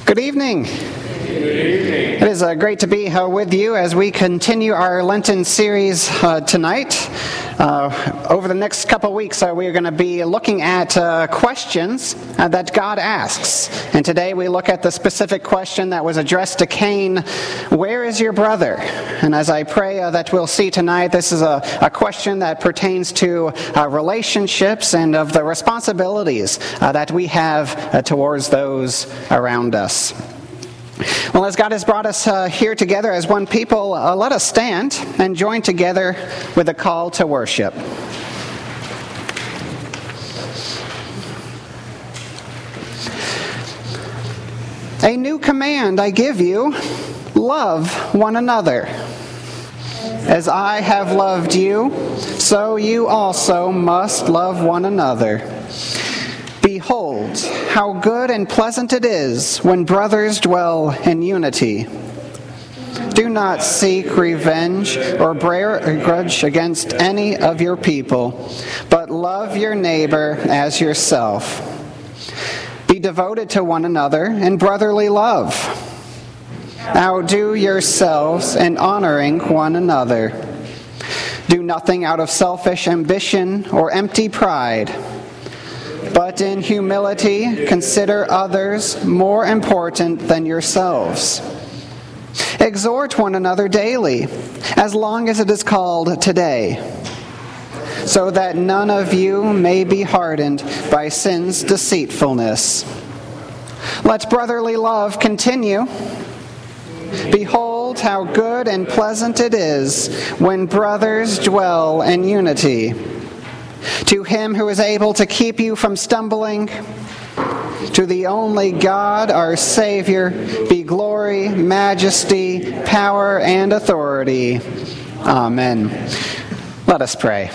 Good evening. It is great to be with you as we continue our Lenten series tonight. Over the next couple weeks, we are going to be looking at questions that God asks. And today we look at the specific question that was addressed to Cain, "Where is your brother?" And as I pray that we'll see tonight, this is a question that pertains to relationships and of the responsibilities that we have towards those around us. Well, as God has brought us here together as one people, let us stand and join together with a call to worship. A new command I give you, love one another. As I have loved you, so you also must love one another. Behold, how good and pleasant it is when brothers dwell in unity. Do not seek revenge or bear a grudge against any of your people, but love your neighbor as yourself. Be devoted to one another in brotherly love. Outdo yourselves in honoring one another. Do nothing out of selfish ambition or empty pride, but in humility consider others more important than yourselves. Exhort one another daily, as long as it is called today, so that none of you may be hardened by sin's deceitfulness. Let brotherly love continue. Behold, how good and pleasant it is when brothers dwell in unity. To him who is able to keep you from stumbling, to the only God, our Savior, be glory, majesty, power, and authority. Amen. Let us pray.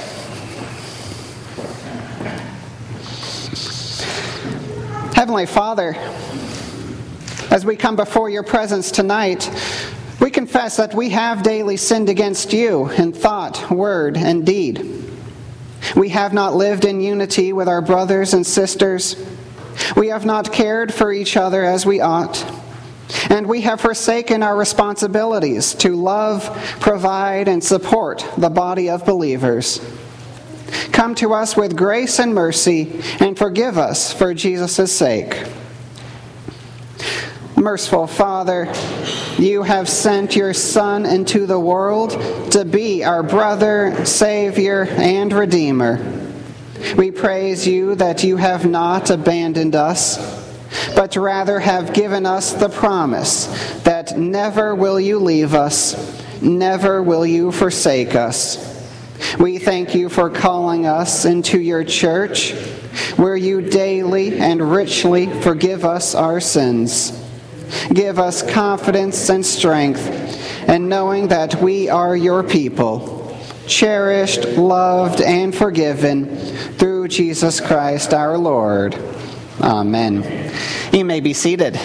Heavenly Father, as we come before your presence tonight, we confess that we have daily sinned against you in thought, word, and deed. We have not lived in unity with our brothers and sisters. We have not cared for each other as we ought. And we have forsaken our responsibilities to love, provide, and support the body of believers. Come to us with grace and mercy and forgive us for Jesus' sake. Merciful Father, you have sent your Son into the world to be our brother, Savior, and Redeemer. We praise you that you have not abandoned us, but rather have given us the promise that never will you leave us, never will you forsake us. We thank you for calling us into your church, where you daily and richly forgive us our sins. Give us confidence and strength in knowing that we are your people, cherished, loved, and forgiven through Jesus Christ our Lord. Amen. You may be seated.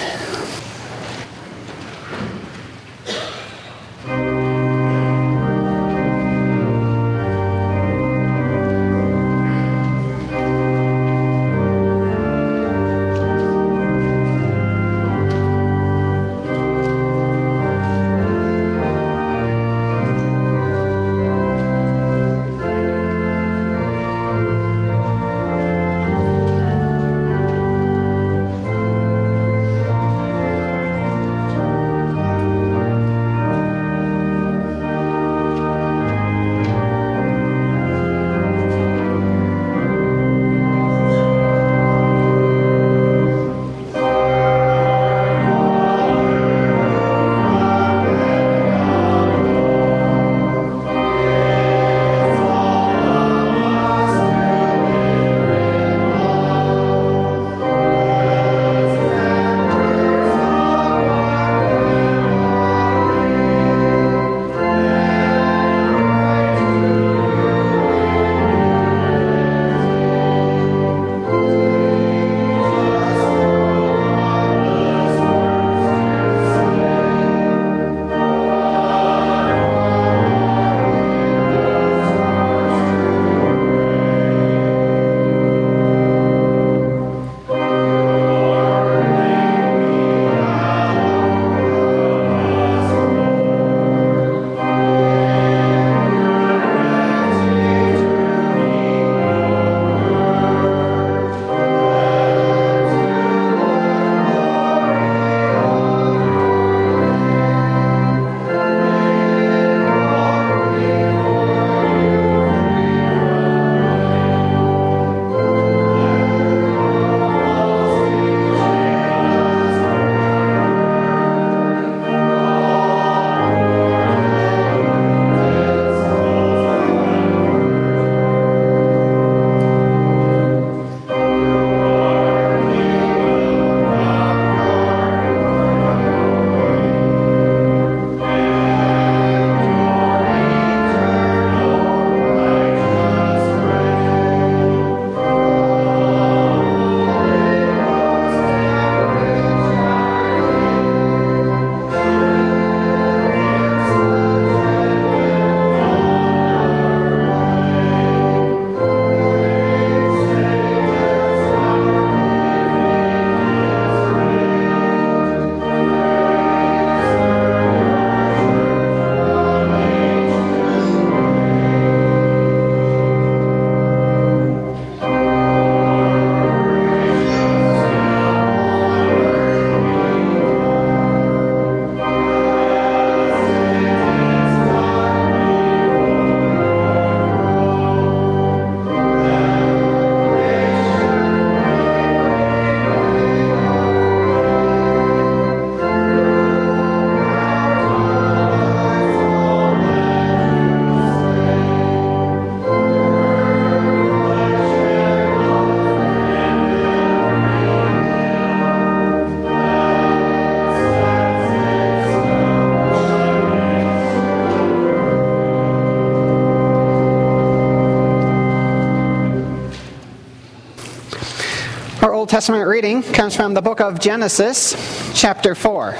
Testament reading comes from the book of Genesis, chapter 4.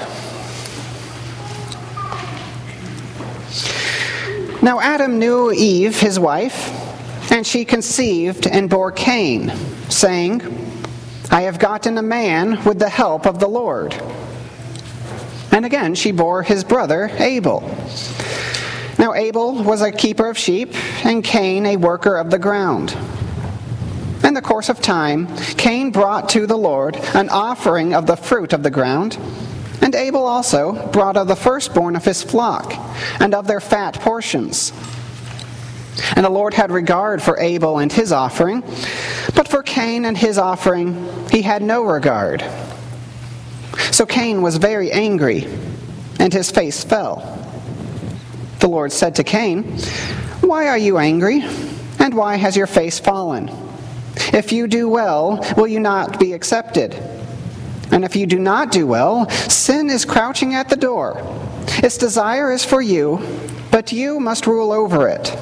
Now Adam knew Eve, his wife, and she conceived and bore Cain, saying, I have gotten a man with the help of the Lord. And again she bore his brother Abel. Now Abel was a keeper of sheep, and Cain a worker of the ground. In the course of time, Cain brought to the Lord an offering of the fruit of the ground, and Abel also brought of the firstborn of his flock, and of their fat portions. And the Lord had regard for Abel and his offering, but for Cain and his offering he had no regard. So Cain was very angry, and his face fell. The Lord said to Cain, Why are you angry, and why has your face fallen? If you do well, will you not be accepted? And if you do not do well, sin is crouching at the door. Its desire is for you, but you must rule over it.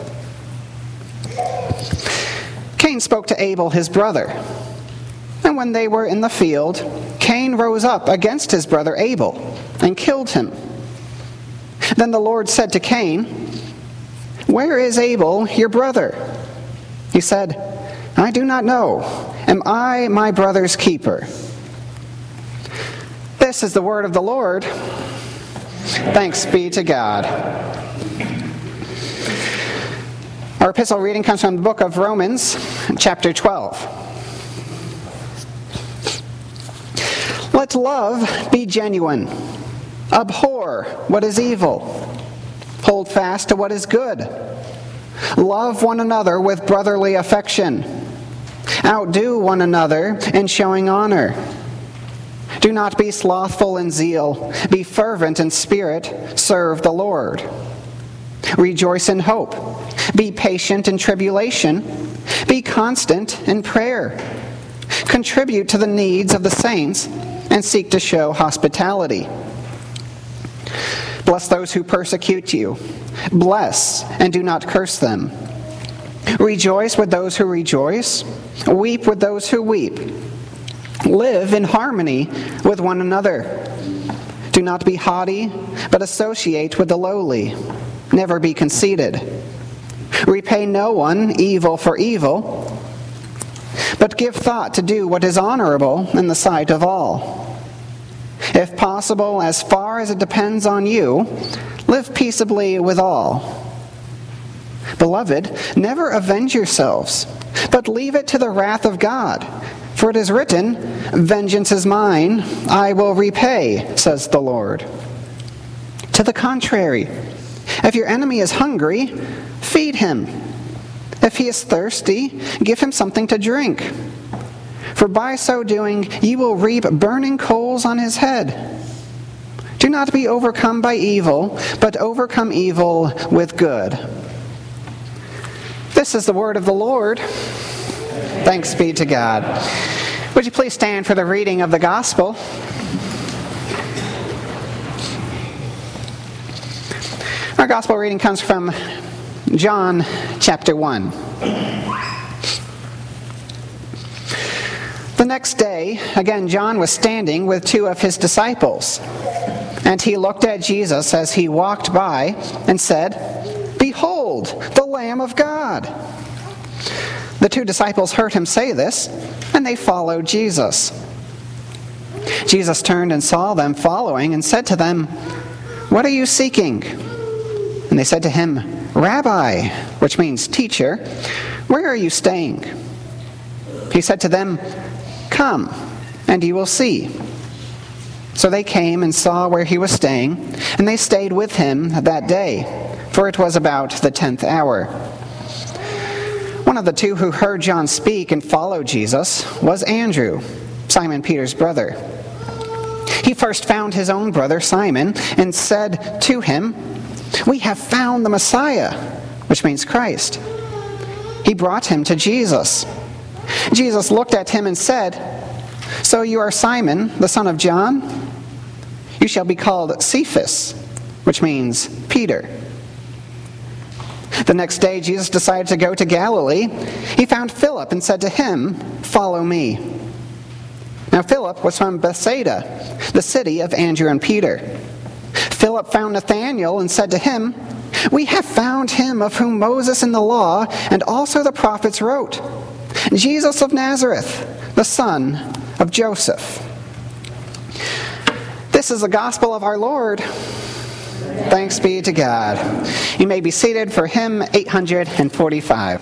Cain spoke to Abel his brother. And when they were in the field, Cain rose up against his brother Abel and killed him. Then the Lord said to Cain, Where is Abel, your brother? He said, I do not know. Am I my brother's keeper? This is the word of the Lord. Thanks be to God. Our epistle reading comes from the book of Romans, chapter 12. Let love be genuine. Abhor what is evil. Hold fast to what is good. Love one another with brotherly affection. Outdo one another in showing honor. Do not be slothful in zeal. Be fervent in spirit. Serve the Lord. Rejoice in hope. Be patient in tribulation. Be constant in prayer. Contribute to the needs of the saints and seek to show hospitality. Bless those who persecute you. Bless and do not curse them. Rejoice with those who rejoice. Weep with those who weep. Live in harmony with one another. Do not be haughty, but associate with the lowly. Never be conceited. Repay no one evil for evil, but give thought to do what is honorable in the sight of all. If possible, as far as it depends on you, live peaceably with all. Beloved, never avenge yourselves, but leave it to the wrath of God. For it is written, Vengeance is mine, I will repay, says the Lord. To the contrary, if your enemy is hungry, feed him. If he is thirsty, give him something to drink. For by so doing, you will reap burning coals on his head. Do not be overcome by evil, but overcome evil with good. This is the word of the Lord. Thanks be to God. Would you please stand for the reading of the gospel? Our gospel reading comes from John chapter 1. The next day, again, John was standing with two of his disciples, and he looked at Jesus as he walked by and said, Behold, the Lamb of God. The two disciples heard him say this, and they followed Jesus. Jesus turned and saw them following and said to them, What are you seeking? And they said to him, Rabbi, which means teacher, where are you staying? He said to them, Come, and you will see. So they came and saw where he was staying, and they stayed with him that day, for it was about the 10th hour. One of the two who heard John speak and followed Jesus was Andrew, Simon Peter's brother. He first found his own brother Simon and said to him, We have found the Messiah, which means Christ. He brought him to Jesus. Jesus looked at him and said, So you are Simon, the son of John? You shall be called Cephas, which means Peter. The next day, Jesus decided to go to Galilee. He found Philip and said to him, Follow me. Now Philip was from Bethsaida, the city of Andrew and Peter. Philip found Nathanael and said to him, "We have found him of whom Moses in the law and also the prophets wrote, Jesus of Nazareth, the son of Joseph." This is the gospel of our Lord. Thanks be to God. You may be seated for hymn 845.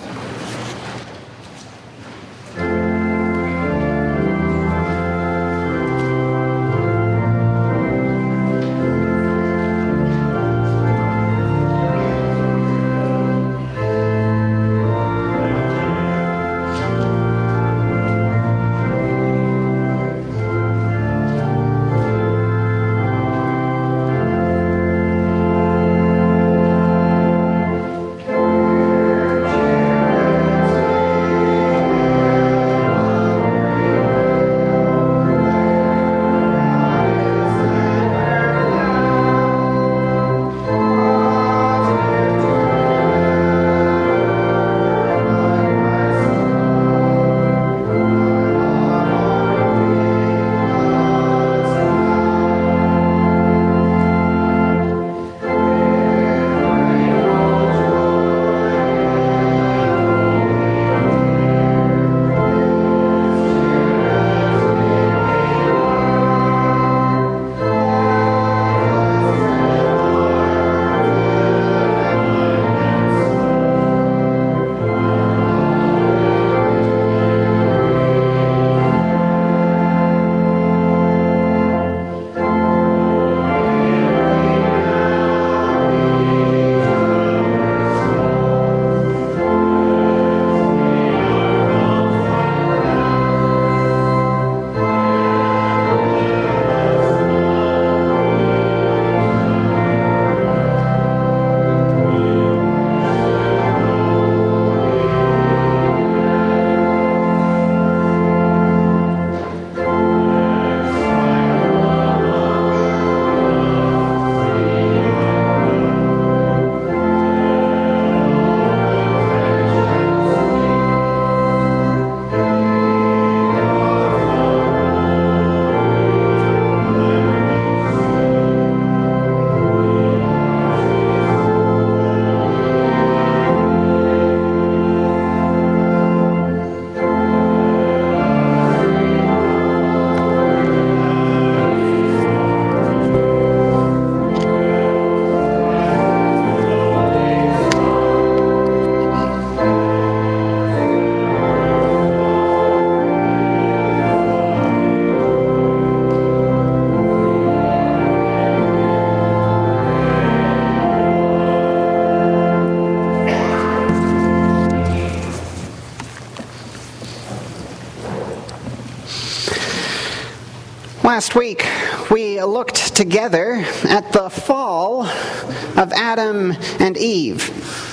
Last week, we looked together at the fall of Adam and Eve.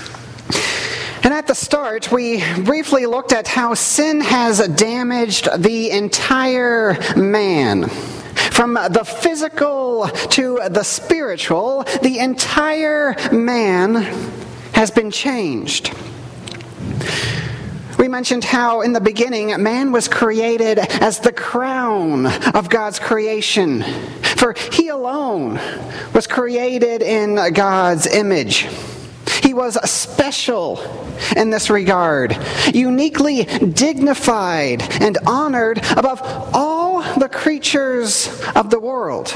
And at the start, we briefly looked at how sin has damaged the entire man. From the physical to the spiritual, the entire man has been changed. We mentioned how in the beginning man was created as the crown of God's creation, for he alone was created in God's image. He was special in this regard, uniquely dignified and honored above all the creatures of the world.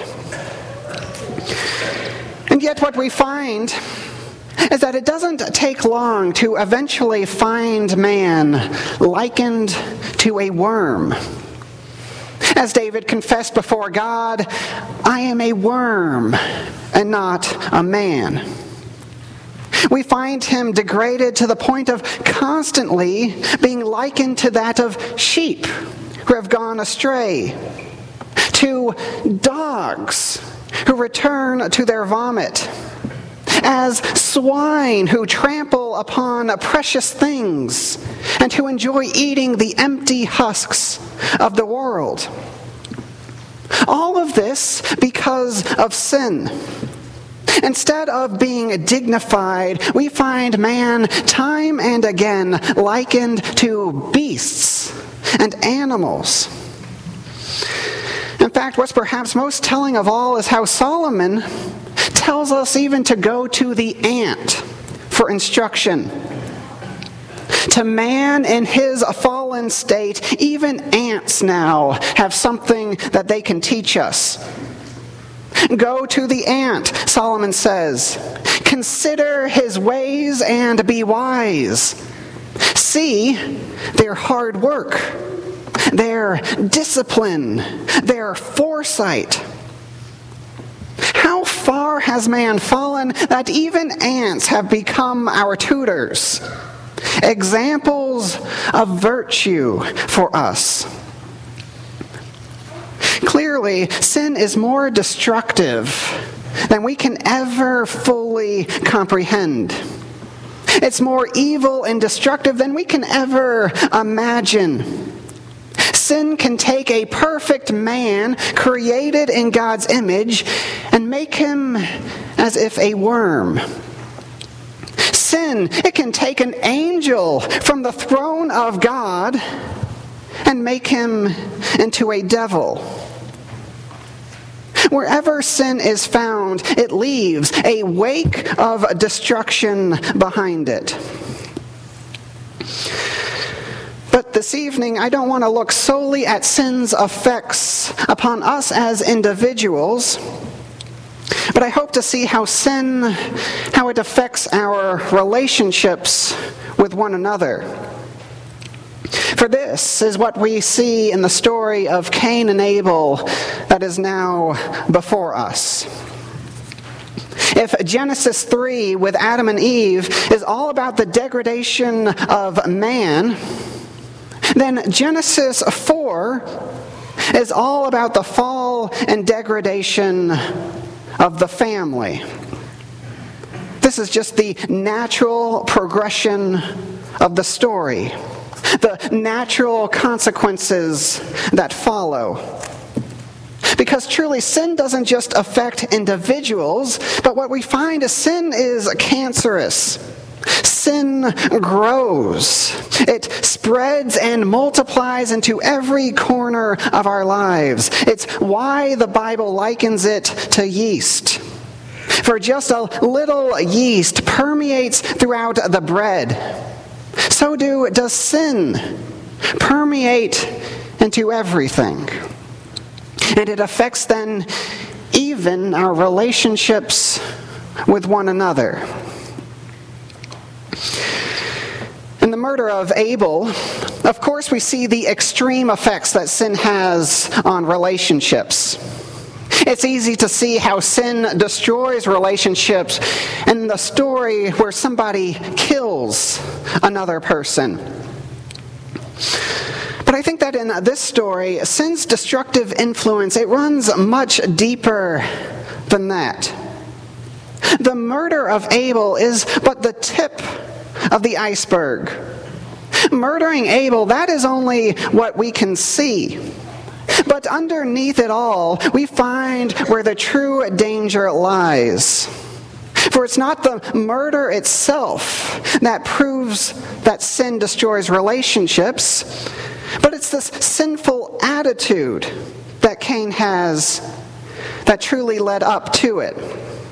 And yet what we find is that it doesn't take long to eventually find man likened to a worm. As David confessed before God, "I am a worm and not a man." We find him degraded to the point of constantly being likened to that of sheep who have gone astray, to dogs who return to their vomit, as swine who trample upon precious things and who enjoy eating the empty husks of the world. All of this because of sin. Instead of being dignified, we find man time and again likened to beasts and animals. In fact, what's perhaps most telling of all is how Solomon tells us even to go to the ant for instruction. To man in his fallen state, even ants now have something that they can teach us. Go to the ant, Solomon says. Consider his ways and be wise. See their hard work, their discipline, their foresight. How far has man fallen that even ants have become our tutors, examples of virtue for us? Clearly, sin is more destructive than we can ever fully comprehend. It's more evil and destructive than we can ever imagine. Sin can take a perfect man created in God's image and make him as if a worm. Sin, it can take an angel from the throne of God and make him into a devil. Wherever sin is found, it leaves a wake of destruction behind it. But this evening, I don't want to look solely at sin's effects upon us as individuals, but I hope to see how it affects our relationships with one another. For this is what we see in the story of Cain and Abel that is now before us. If Genesis 3 with Adam and Eve is all about the degradation of man, then Genesis 4 is all about the fall and degradation of the family. This is just the natural progression of the story, the natural consequences that follow. Because truly, sin doesn't just affect individuals, but what we find is sin is cancerous. Sin grows. It spreads and multiplies into every corner of our lives. It's why the Bible likens it to yeast. For just a little yeast permeates throughout the bread. So does sin permeate into everything. And it affects then even our relationships with one another. In the murder of Abel, of course, we see the extreme effects that sin has on relationships. It's easy to see how sin destroys relationships in the story where somebody kills another person. But I think that in this story, sin's destructive influence, it runs much deeper than that. The murder of Abel is but the tip of the iceberg. Murdering Abel, that is only what we can see. But underneath it all, we find where the true danger lies. For it's not the murder itself that proves that sin destroys relationships, but it's this sinful attitude that Cain has that truly led up to it.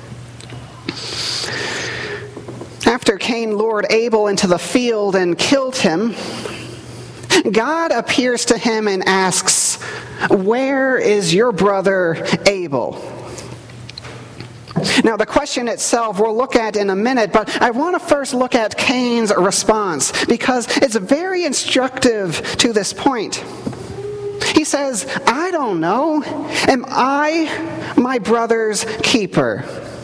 After Cain lured Abel into the field and killed him, God appears to him and asks, "Where is your brother Abel?" Now, the question itself we'll look at in a minute, but I want to first look at Cain's response because it's very instructive to this point. He says, "I don't know. Am I my brother's keeper?"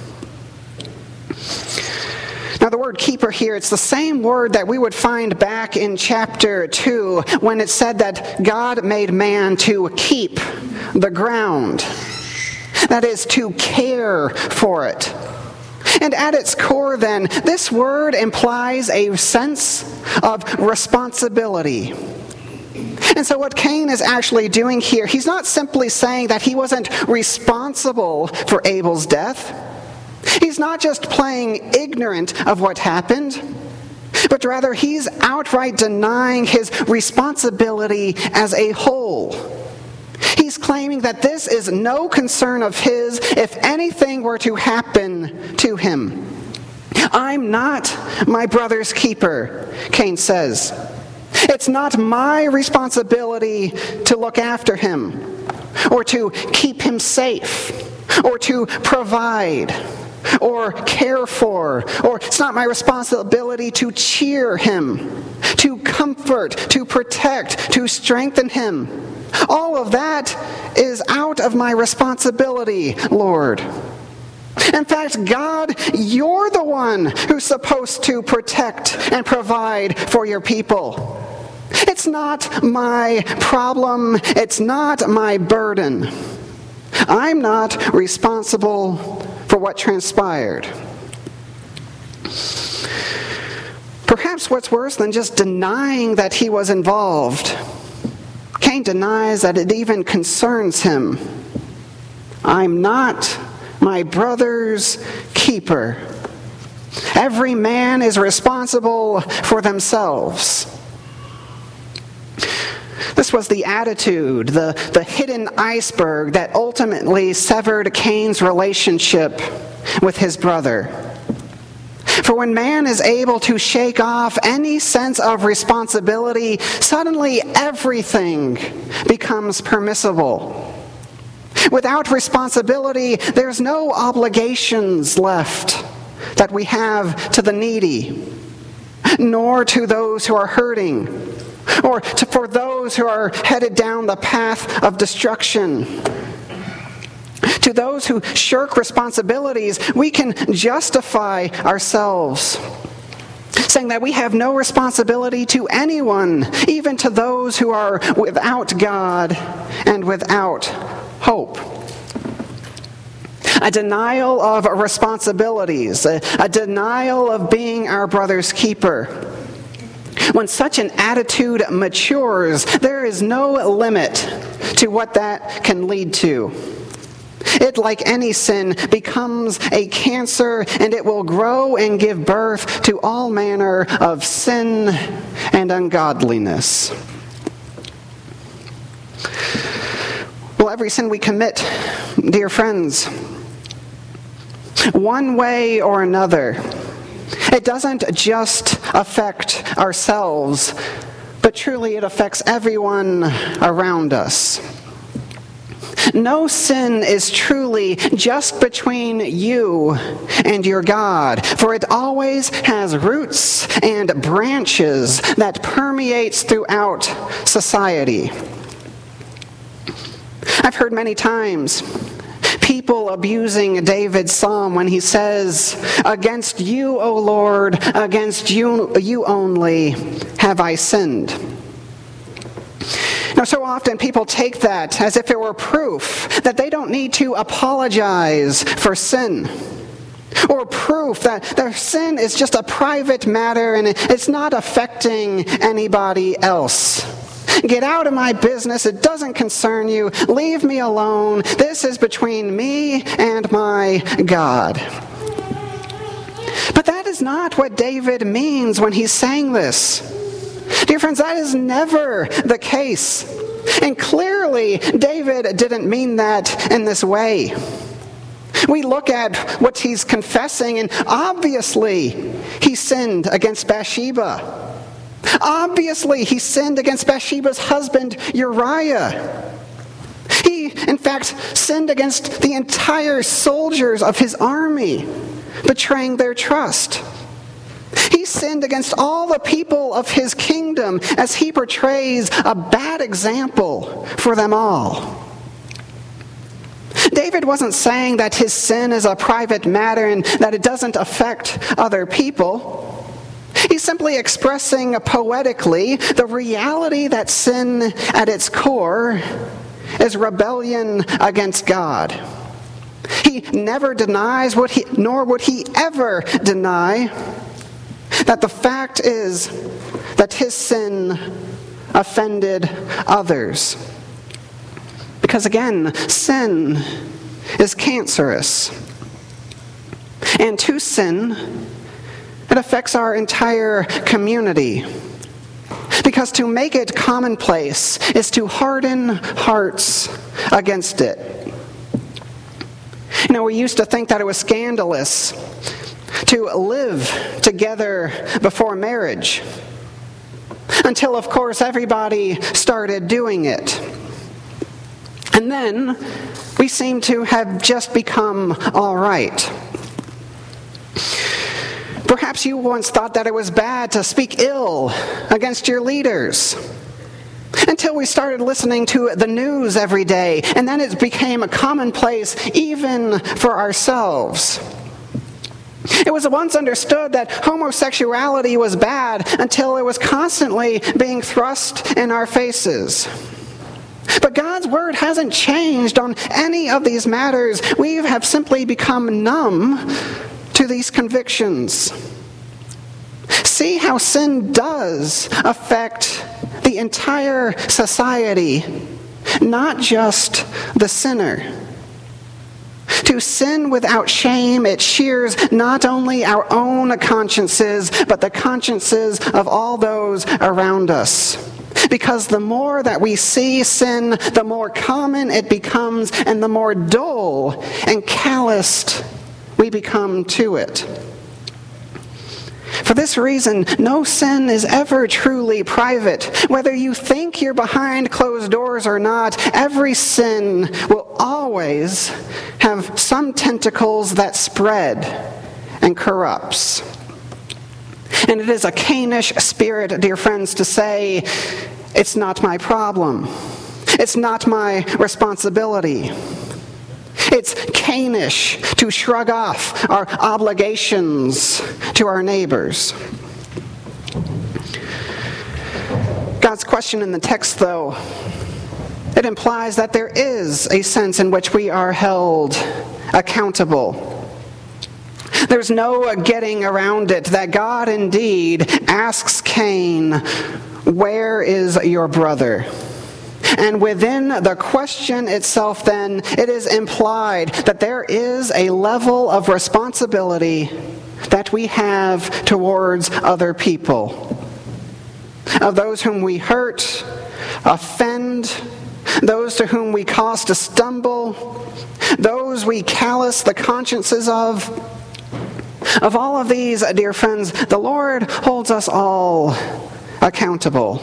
Now, the word keeper here, it's the same word that we would find back in chapter 2 when it said that God made man to keep the ground. That is, to care for it. And at its core, then, this word implies a sense of responsibility. And so what Cain is actually doing here, he's not simply saying that he wasn't responsible for Abel's death. He's not just playing ignorant of what happened, but rather he's outright denying his responsibility as a whole. He's claiming that this is no concern of his if anything were to happen to him. I'm not my brother's keeper, Cain says. It's not my responsibility to look after him, or to keep him safe, or to provide, or care for, or it's not my responsibility to cheer him, to comfort, to protect, to strengthen him. All of that is out of my responsibility, Lord. In fact, God, you're the one who's supposed to protect and provide for your people. It's not my problem. It's not my burden. I'm not responsible for what transpired. Perhaps what's worse than just denying that he was involved, Cain denies that it even concerns him. I'm not my brother's keeper. Every man is responsible for themselves. This was the attitude, the hidden iceberg that ultimately severed Cain's relationship with his brother. For when man is able to shake off any sense of responsibility, suddenly everything becomes permissible. Without responsibility, there's no obligations left that we have to the needy, nor to those who are hurting, or for those who are headed down the path of destruction. To those who shirk responsibilities, we can justify ourselves, saying that we have no responsibility to anyone, even to those who are without God and without hope. A denial of responsibilities, a denial of being our brother's keeper. When such an attitude matures, there is no limit to what that can lead to. It, like any sin, becomes a cancer, and it will grow and give birth to all manner of sin and ungodliness. Well, every sin we commit, dear friends, one way or another, it doesn't just affect ourselves, but truly it affects everyone around us. No sin is truly just between you and your God, for it always has roots and branches that permeates throughout society. I've heard many times people abusing David's psalm when he says, "Against you, O Lord, against you only have I sinned." Now, so often people take that as if it were proof that they don't need to apologize for sin, or proof that their sin is just a private matter and it's not affecting anybody else. Get out of my business. It doesn't concern you. Leave me alone. This is between me and my God. But that is not what David means when he's saying this. Dear friends, that is never the case. And clearly, David didn't mean that in this way. We look at what he's confessing, and obviously, he sinned against Bathsheba. Obviously, he sinned against Bathsheba's husband, Uriah. He, in fact, sinned against the entire soldiers of his army, betraying their trust. He sinned against all the people of his kingdom as he portrays a bad example for them all. David wasn't saying that his sin is a private matter and that it doesn't affect other people. He's simply expressing poetically the reality that sin at its core is rebellion against God. He never denies nor would he ever deny that the fact is that his sin offended others. Because again, sin is cancerous. And to sin, it affects our entire community. Because to make it commonplace is to harden hearts against it. We used to think that it was scandalous to live together before marriage, until, of course, everybody started doing it. And then we seem to have just become all right. Perhaps you once thought that it was bad to speak ill against your leaders, until we started listening to the news every day, and then it became a commonplace even for ourselves. It was once understood that homosexuality was bad until it was constantly being thrust in our faces. But God's word hasn't changed on any of these matters. We have simply become numb to these convictions. See how sin does affect the entire society, not just the sinner. To sin without shame, it shears not only our own consciences, but the consciences of all those around us. Because the more that we see sin, the more common it becomes, and the more dull and calloused we become to it. For this reason, no sin is ever truly private. Whether you think you're behind closed doors or not, every sin will always have some tentacles that spread and corrupts. And it is a Cainish spirit, dear friends, to say, it's not my problem. It's not my responsibility. It's Cainish to shrug off our obligations to our neighbors. God's question in the text, though, it implies that there is a sense in which we are held accountable. There's no getting around it that God indeed asks Cain, "Where is your brother?" And within the question itself, then, it is implied that there is a level of responsibility that we have towards other people. Of those whom we hurt, offend, those to whom we cause to stumble, those we callous the consciences of. Of all of these, dear friends, the Lord holds us all accountable.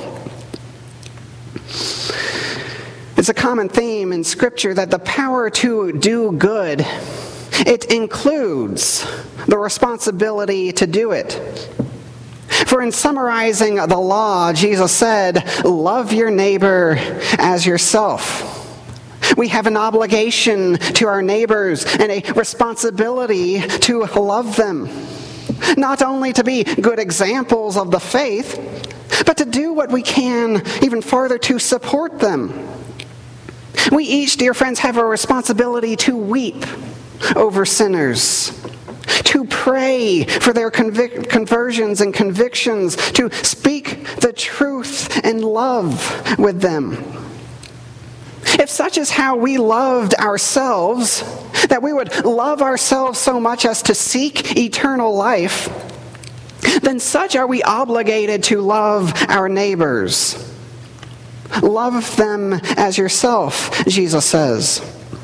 It's a common theme in Scripture that the power to do good, it includes the responsibility to do it. For in summarizing the law, Jesus said, "Love your neighbor as yourself." We have an obligation to our neighbors and a responsibility to love them. Not only to be good examples of the faith, but to do what we can even farther to support them. We each, dear friends, have a responsibility to weep over sinners, to pray for their conversions and convictions, to speak the truth and love with them. If such is how we loved ourselves, that we would love ourselves so much as to seek eternal life, then such are we obligated to love our neighbors. Love them as yourself, Jesus says.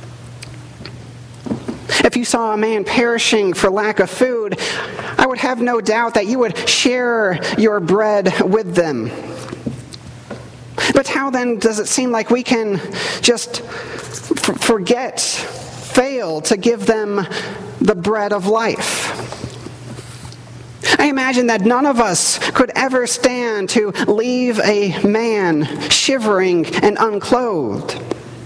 If you saw a man perishing for lack of food, I would have no doubt that you would share your bread with them. But how then does it seem like we can just fail to give them the bread of life? I imagine that none of us could ever stand to leave a man shivering and unclothed.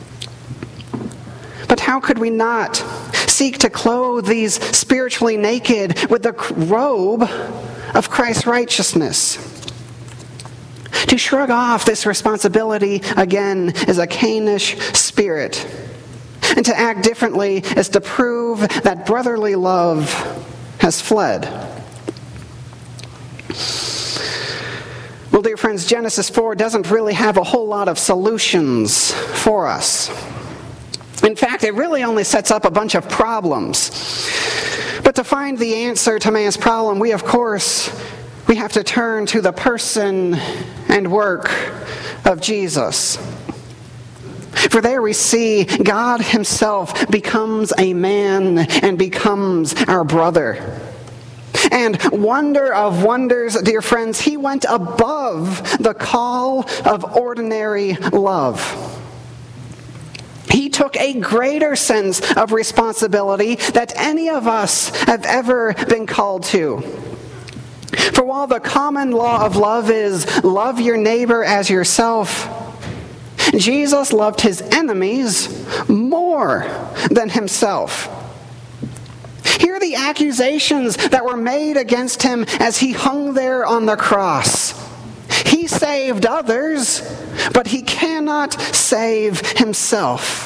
But how could we not seek to clothe these spiritually naked with the robe of Christ's righteousness? To shrug off this responsibility, again, is a Cainish spirit. And to act differently is to prove that brotherly love has fled. Well, dear friends, Genesis 4 doesn't really have a whole lot of solutions for us. In fact, it really only sets up a bunch of problems. But to find the answer to man's problem, we we have to turn to the person and work of Jesus. For there we see God himself becomes a man and becomes our brother. And wonder of wonders, dear friends, he went above the call of ordinary love. He took a greater sense of responsibility that any of us have ever been called to. For while the common law of love is love your neighbor as yourself, Jesus loved his enemies more than himself. Hear the accusations that were made against him as he hung there on the cross. He saved others, but he cannot save himself.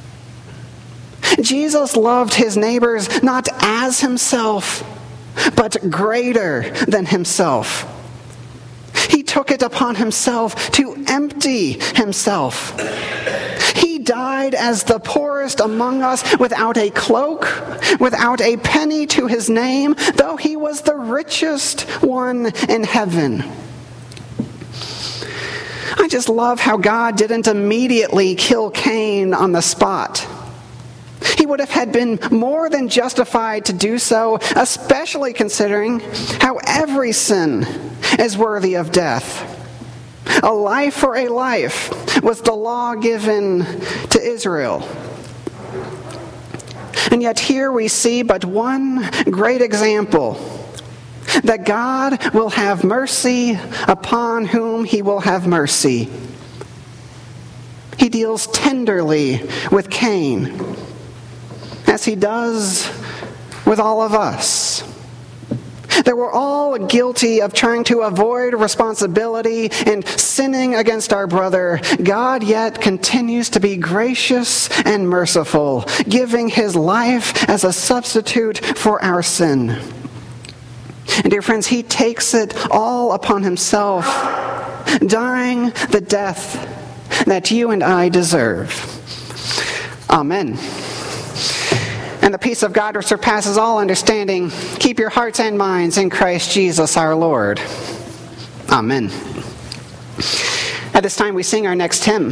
Jesus loved his neighbors not as himself, but greater than himself. He took it upon himself to empty himself. He died as the poorest among us, without a cloak, without a penny to his name, though he was the richest one in heaven. I just love how God didn't immediately kill Cain on the spot. He would have had been more than justified to do so, especially considering how every sin is worthy of death. A life for a life was the law given to Israel. And yet here we see but one great example, that God will have mercy upon whom he will have mercy. He deals tenderly with Cain, as he does with all of us. That we're all guilty of trying to avoid responsibility and sinning against our brother. God yet continues to be gracious and merciful, giving his life as a substitute for our sin. And dear friends, he takes it all upon himself, dying the death that you and I deserve. Amen. And the peace of God which surpasses all understanding, keep your hearts and minds in Christ Jesus our Lord. Amen. At this time we sing our next hymn.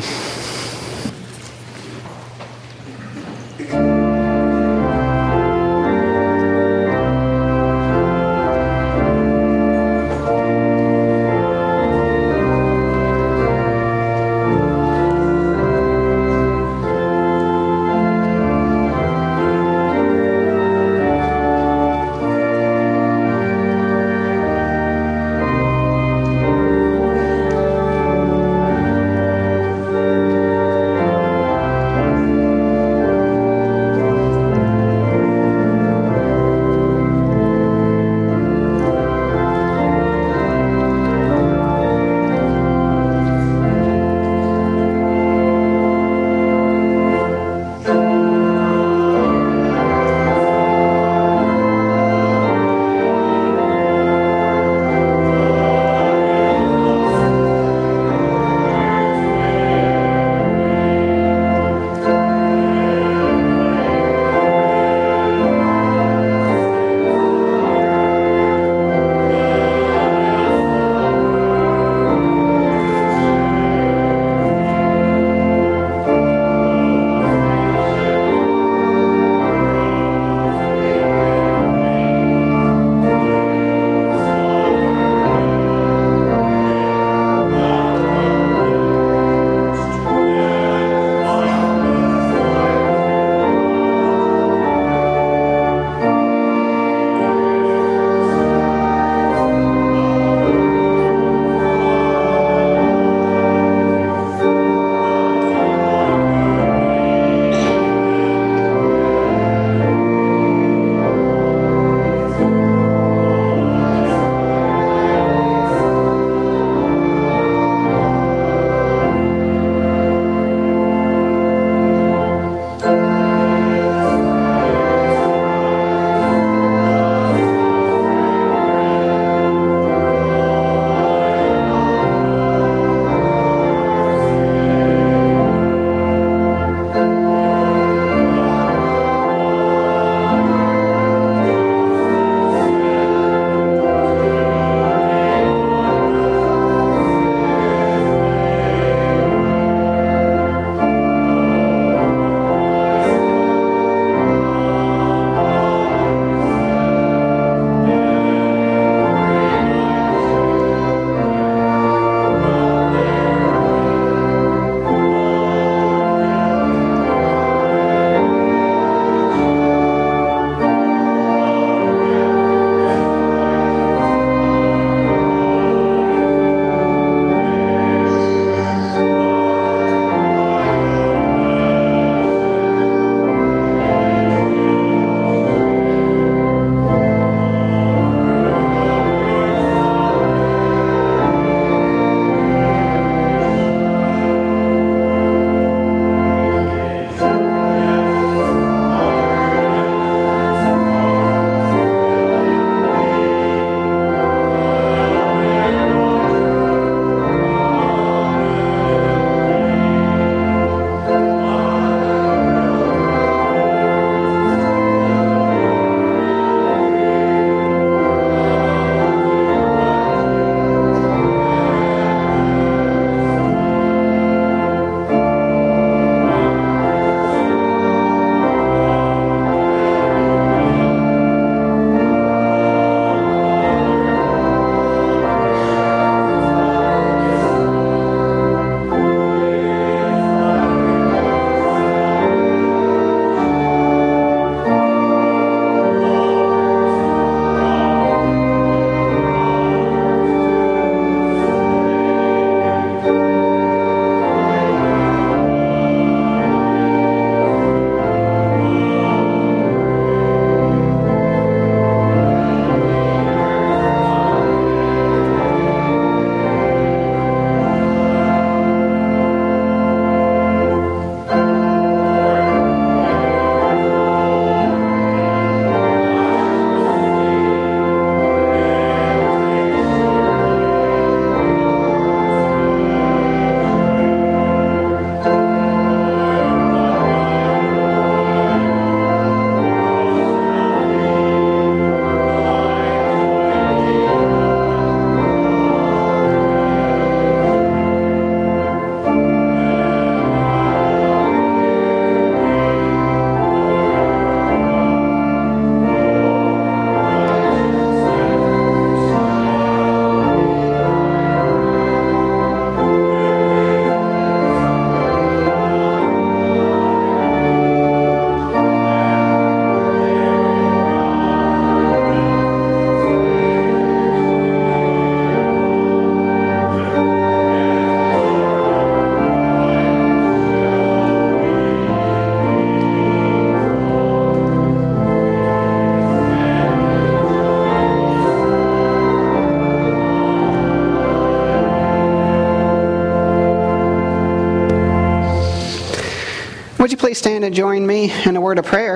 Would you please stand and join me in a word of prayer?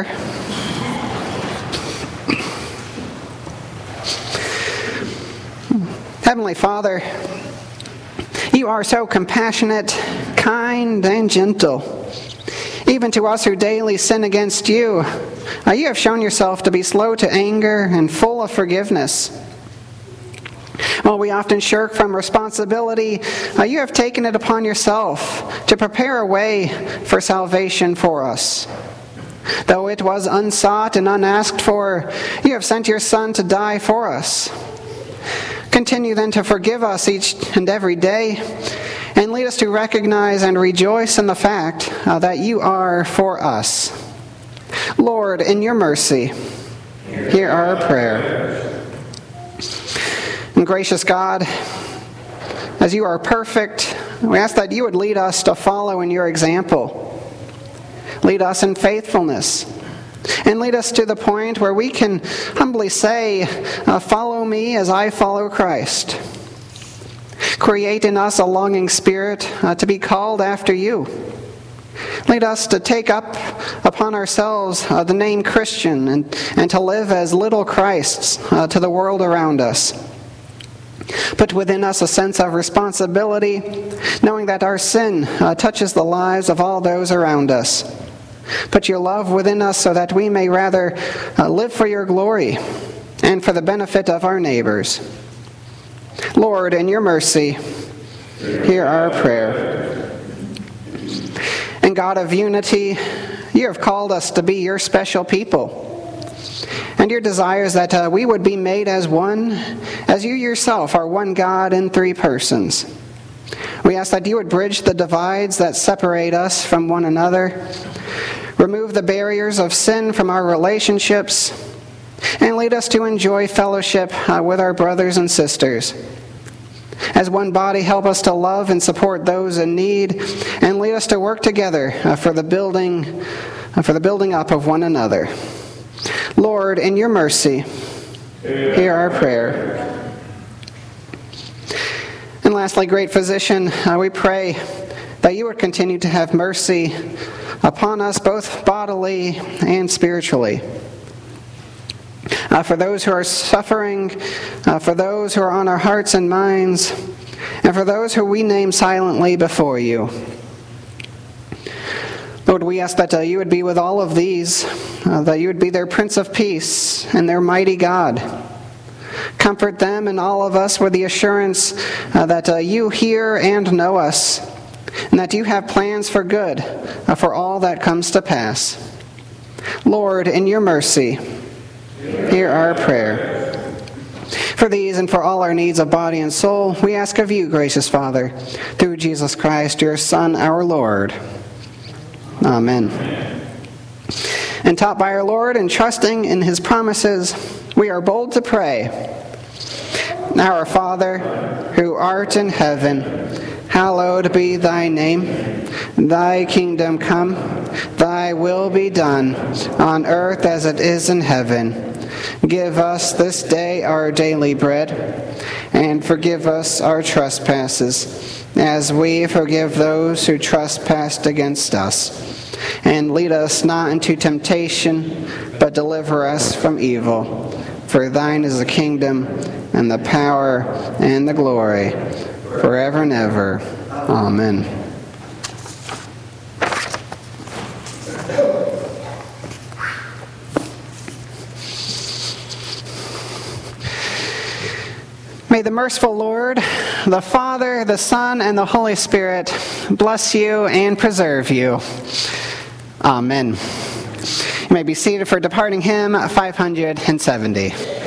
Heavenly Father, you are so compassionate, kind, and gentle. Even to us who daily sin against you, you have shown yourself to be slow to anger and full of forgiveness. While we often shirk from responsibility, you have taken it upon yourself to prepare a way for salvation for us. Though it was unsought and unasked for, you have sent your Son to die for us. Continue then to forgive us each and every day, and lead us to recognize and rejoice in the fact that you are for us. Lord, in your mercy, hear our prayer. And gracious God, as you are perfect, we ask that you would lead us to follow in your example. Lead us in faithfulness. And lead us to the point where we can humbly say, follow me as I follow Christ. Create in us a longing spirit to be called after you. Lead us to take up upon ourselves the name Christian and to live as little Christs to the world around us. Put within us a sense of responsibility, knowing that our sin touches the lives of all those around us. Put your love within us so that we may rather live for your glory and for the benefit of our neighbors. Lord, in your mercy, hear our prayer. And God of unity, you have called us to be your special people. And your desire is that we would be made as one, as you yourself are one God in three persons. We ask that you would bridge the divides that separate us from one another, remove the barriers of sin from our relationships, and lead us to enjoy fellowship with our brothers and sisters. As one body, help us to love and support those in need, and lead us to work together for the building up of one another. Lord, in your mercy, hear our prayer. And lastly, great physician, we pray that you would continue to have mercy upon us both bodily and spiritually. For those who are suffering, for those who are on our hearts and minds, and for those who we name silently before you. Lord, we ask that you would be with all of these, that you would be their Prince of Peace and their mighty God. Comfort them and all of us with the assurance that you hear and know us, and that you have plans for good for all that comes to pass. Lord, in your mercy, hear our prayer. For these and for all our needs of body and soul, we ask of you, gracious Father, through Jesus Christ, your Son, our Lord. Amen. And taught by our Lord and trusting in his promises, we are bold to pray. Our Father, who art in heaven, hallowed be thy name. Thy kingdom come, thy will be done, on earth as it is in heaven. Give us this day our daily bread, and forgive us our trespasses, as we forgive those who trespass against us. And lead us not into temptation, but deliver us from evil. For thine is the kingdom, and the power, and the glory, forever and ever. Amen. May the merciful Lord, the Father, the Son, and the Holy Spirit bless you and preserve you. Amen. You may be seated for departing hymn 570.